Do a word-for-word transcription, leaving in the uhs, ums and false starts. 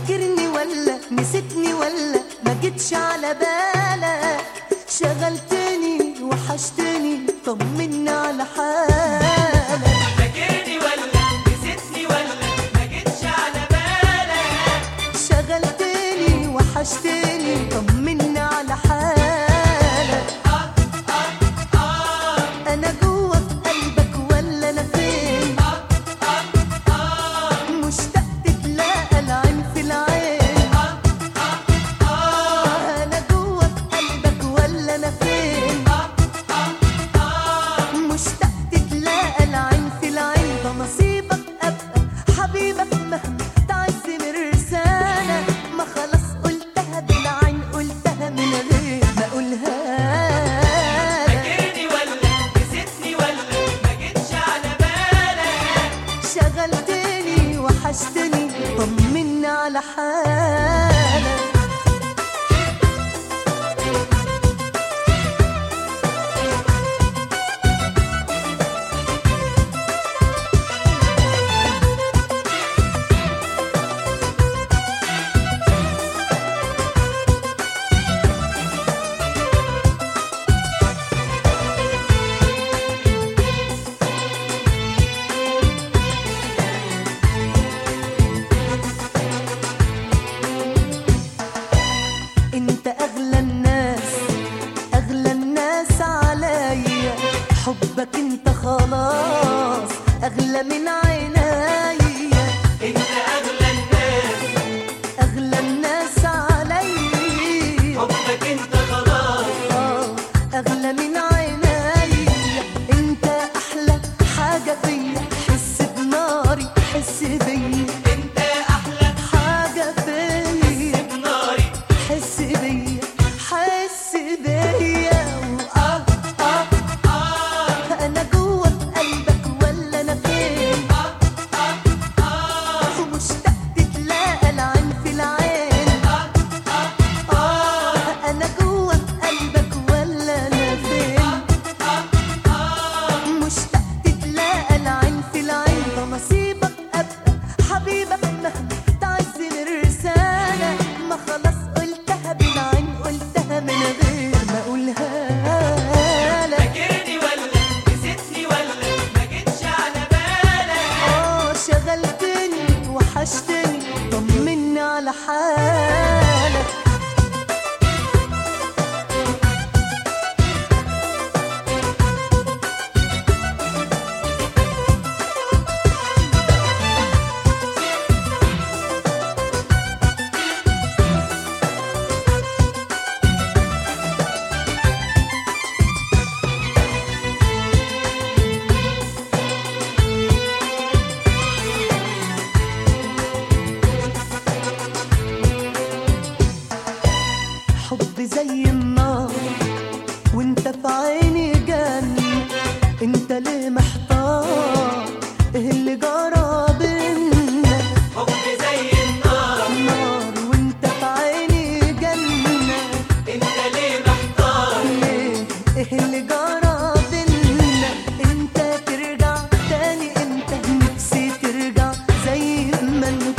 فاكرني ولا نسيتني ولا ما جيتش على بالك؟ شغلتني وحشتني طمني على حالك. فاكرني ولا نسيتني ولا ما جيتش على بالك؟ شغلتني وحشتني طمني على حالك. آه آه آه انا جوه في قلبك ولا انا فين؟ آه آه آه مشتاق تتلاقى العين في العين. آه آه آه انا جوه في قلبك ولا انا فين؟ آه آه آه مشتاق تتلاقى العين في العين. ده نصيبك ابقى حبيبك مهما تعز مرسانة. ما خلاص قلتها بالعين قلتها من غير ما اقولها لك. فاكرني ولا نسيتني ولا ما جيتش على بالك؟ شغلتني وحشتني طمني على حالك. انت اغلى الناس اغلى الناس عليا. حبك انت خلاص اغلى من عينيا. انت اغلى الناس اغلى الناس عليا. حبك انت خلاص آه، اغلى من عينيا. انت احلى حاجه فيا. حس بناري حس بيا. انت احلى حاجه فيا ناري حس بيا حس بيا. وآه آه آه أنا جوه في قلبك ولا أنا فين؟ آه آه آه ومشتاق تتلاقى العين في العين. آه آه آه أنا جوه في قلبك ولا أنا فين؟ آه آه مشتاق تتلاقى العين في العين. ده نصيبك أبقى حبيبك مهما تعز مرسانة. ما خلاص قلتها بالعين قلتها من غير ما أقولها لك. فاكرني ولا نسيتني ولا ما جيتش على بالك؟ آه شغلتني وحشتني طمني على حالك. حب زي النار وانت في عيني جنة. انت ليه محتار؟ ايه اللي جرى بينا؟ حب زي النار نار وانت في عيني جنة. انت ليه محتار؟ ليه؟ ايه اللي جرى بينا؟ انت ترجع تاني امتى؟ نفسي ترجع زي ما انت.